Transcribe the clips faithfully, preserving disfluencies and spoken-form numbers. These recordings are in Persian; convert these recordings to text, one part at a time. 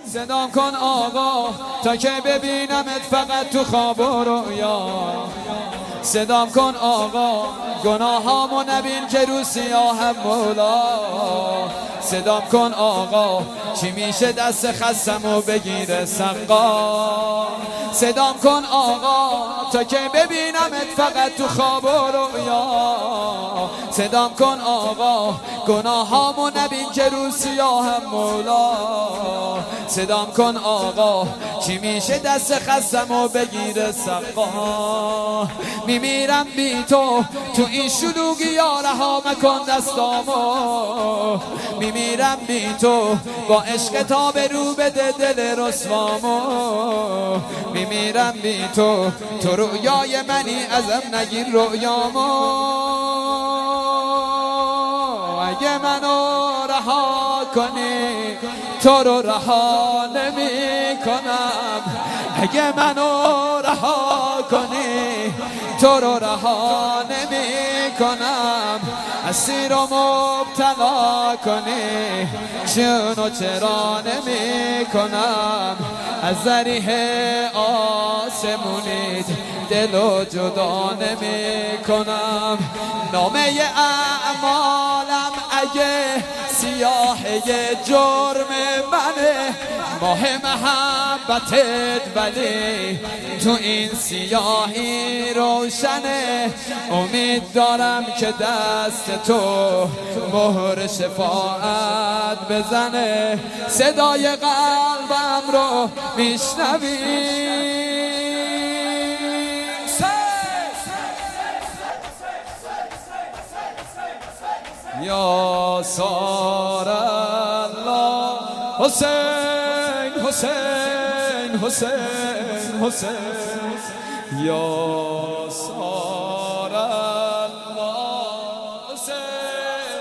صدام کن آقا تا که ببینمت فقط تو خواب و رویا. صدام کن آقا گناهامو نبین که رو سیاهم مولا. صدام کن آقا چی میشه دست خستمو بگیره سقا. صدام کن آقا تا که ببینمت فقط تو خواب و رویا. صدام کن آقا گناهامو نبین که رو سیاهم مولا. صدام کن آقا چی میشه دست خستمو بگیره سقا. میمیرم بی تو تو این شلوغی یا رها مکن دستامو. میمیرم بی تو با عشق تا به رو بده دل رسوامو. میمیرم بی تو تو رویای منی ازم نگیر رویامو. اگه منو رها کنی تو رو رها نمی کنم. اگه منو رها کنی تو رو رها نمی کنم. اسیر و مبتلا کنی چونو چرا نمی کنم. از ذریح آسمونید دلو جدا نمی کنم. نامه اعمالم اگه سیاهه جرم منه ماه محبتت ولی تو این سیاهی روشنه. امید دارم که دست تو مهر شفاعت بزنه. صدای قلبم رو میشنوی یا سار الله. حسین حسین حسین حسین یا سار الله. حسین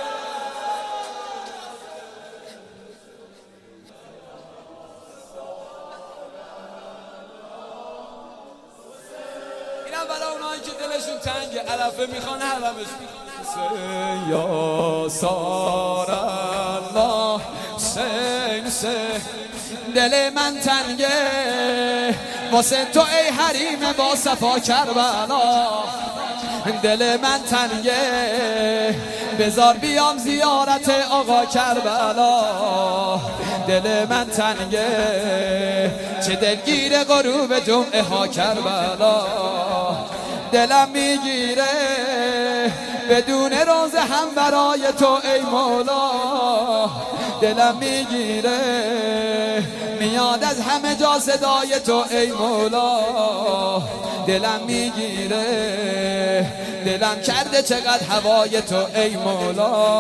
اینم برای اونایی که دلشون تنگه علفه میخوان حرمش حسین یا سار الله. حسین حسین دل من تنگه واسه تو ای حریم با صفا کربلا. دل من تنگه بذار بیام زیارت آقا کربلا. دل من تنگه چه دلگیر غروب جمعه ها کربلا. دلم میگیره بدون روز هم برای تو ای مولا. دلم میگیره میاد از همه جا صدای تو ای مولا. دلم میگیره دلم کرده چقدر هوای تو ای مولا.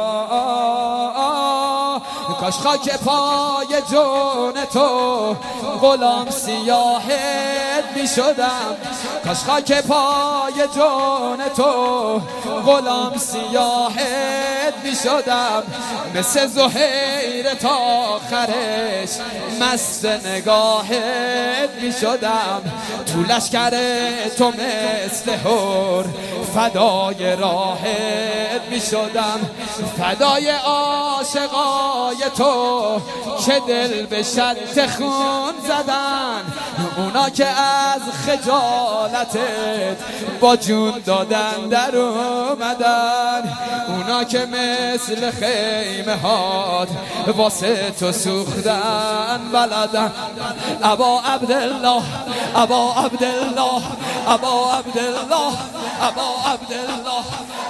کاش خاک پای جون تو غلام سیاهت می شدم. کاش خاک پای جون تو غلام سیاهت می شدم. مثل زهیر تا آخرش مست نگاهت می شدم. تو لشکر تو مثل هور فدای راهت می شدم. فدای عاشقای تو که دل به شط خون زدن. اونا که از خجالتت با جون دادن در اومدن. اونا که مثل خیمه هات واسه تو سوختن بلدن. ابا عبدالله ابا عبدالله ابا عبدالله ابا عبدالله